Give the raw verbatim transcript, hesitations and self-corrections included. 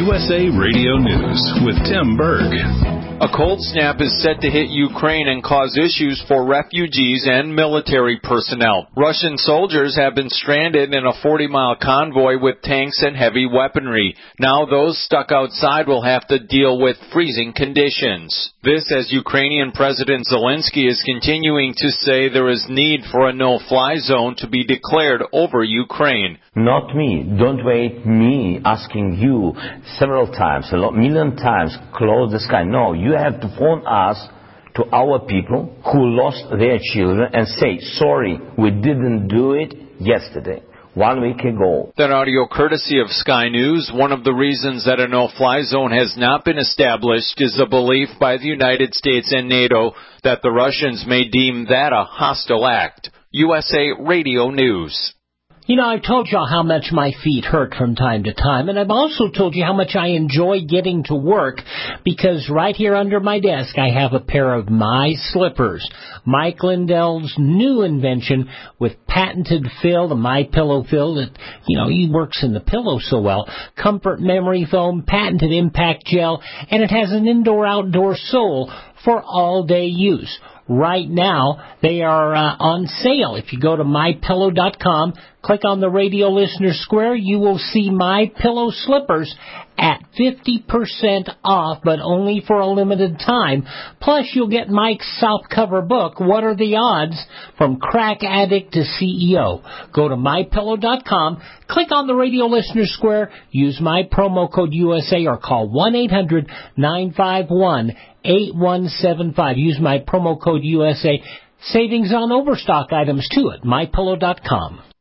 U S A Radio News with Tim Berg. A cold snap is set to hit Ukraine and cause issues for refugees and military personnel. Russian soldiers have been stranded in a forty-mile convoy with tanks and heavy weaponry. Now those stuck outside will have to deal with freezing conditions. This as Ukrainian President Zelensky is continuing to say there is need for a no-fly zone to be declared over Ukraine. Not me. Don't wait me asking you several times, a lot, million times, close the sky. No, you have to phone us to our people who lost their children and say, sorry, we didn't do it yesterday, one week ago. That audio courtesy of Sky News. One of the reasons that a no-fly zone has not been established is the belief by the United States and NATO that the Russians may deem that a hostile act. U S A Radio News. You know, I've told y'all how much my feet hurt from time to time, and I've also told you how much I enjoy getting to work, because right here under my desk I have a pair of My Slippers, Mike Lindell's new invention with patented fill, the My Pillow fill that, you know, he works in the pillow so well, comfort memory foam, patented impact gel, and it has an indoor-outdoor sole for all-day use. Right now, they are uh, on sale. If you go to my pillow dot com, click on the radio listener square, you will see My Pillow slippers at fifty percent off, but only for a limited time. Plus, you'll get Mike's softcover book, What Are the Odds? From Crack Addict to C E O. Go to my pillow dot com, click on the radio listener square, use my promo code U S A, or call one eight hundred nine five one eight one seven five. Use my promo code U S A. Savings on overstock items, too, at my pillow dot com.